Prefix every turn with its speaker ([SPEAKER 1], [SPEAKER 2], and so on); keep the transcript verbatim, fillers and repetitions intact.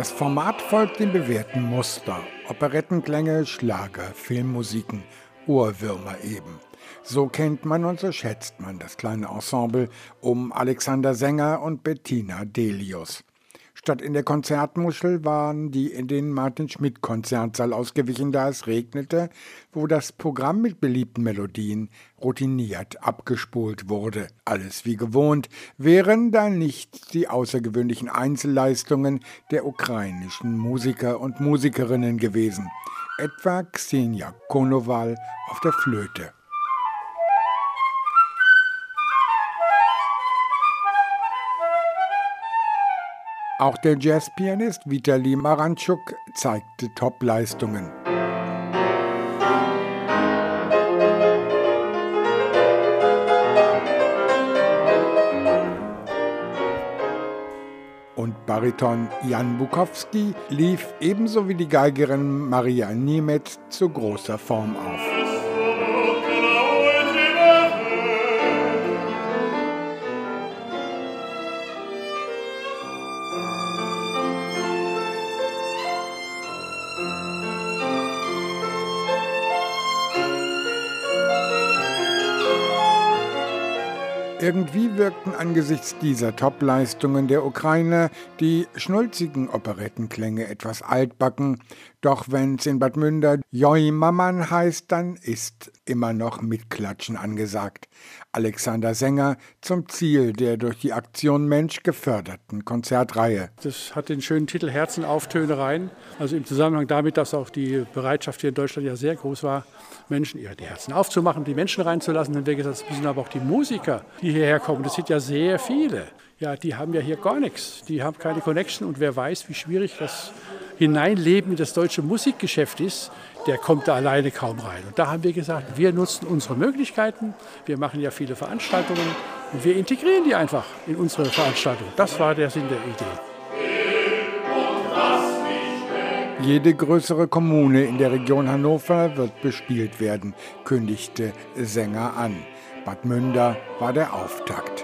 [SPEAKER 1] Das Format folgt dem bewährten Muster. Operettenklänge, Schlager, Filmmusiken, Ohrwürmer eben. So kennt man und so schätzt man das kleine Ensemble um Alexander Sänger und Bettina Delius. Statt in der Konzertmuschel waren die in den Martin-Schmidt-Konzertsaal ausgewichen, da es regnete, wo das Programm mit beliebten Melodien routiniert abgespult wurde. Alles wie gewohnt, wären da nicht die außergewöhnlichen Einzelleistungen der ukrainischen Musiker und Musikerinnen gewesen. Etwa Ksenia Konowal auf der Flöte. Auch der Jazzpianist Vitali Maranchuk zeigte Top-Leistungen. Und Bariton Jan Bukowski lief ebenso wie die Geigerin Maria Niemetz zu großer Form auf. Irgendwie wirkten angesichts dieser Top-Leistungen der Ukrainer die schnulzigen Operettenklänge etwas altbacken. Doch wenn's in Bad Münder Joi Maman heißt, dann ist immer noch Mitklatschen angesagt. Alexander Sänger zum Ziel der durch die Aktion Mensch geförderten Konzertreihe.
[SPEAKER 2] Das hat den schönen Titel Herzen auf Töne rein. Also im Zusammenhang damit, dass auch die Bereitschaft hier in Deutschland ja sehr groß war, Menschen ihre die Herzen aufzumachen, die Menschen reinzulassen. Dann wäre gesagt, es müssen aber auch die Musiker, die hierher kommen. Das sind ja sehr viele. Ja, die haben ja hier gar nichts. Die haben keine Connection. Und wer weiß, wie schwierig das Hineinleben in das deutsche Musikgeschäft ist, der kommt da alleine kaum rein. Und da haben wir gesagt, wir nutzen unsere Möglichkeiten. Wir machen ja viele Veranstaltungen und wir integrieren die einfach in unsere Veranstaltung. Das war der Sinn der Idee.
[SPEAKER 1] Jede größere Kommune in der Region Hannover wird bespielt werden, kündigte Sänger an. Bad Münder war der Auftakt.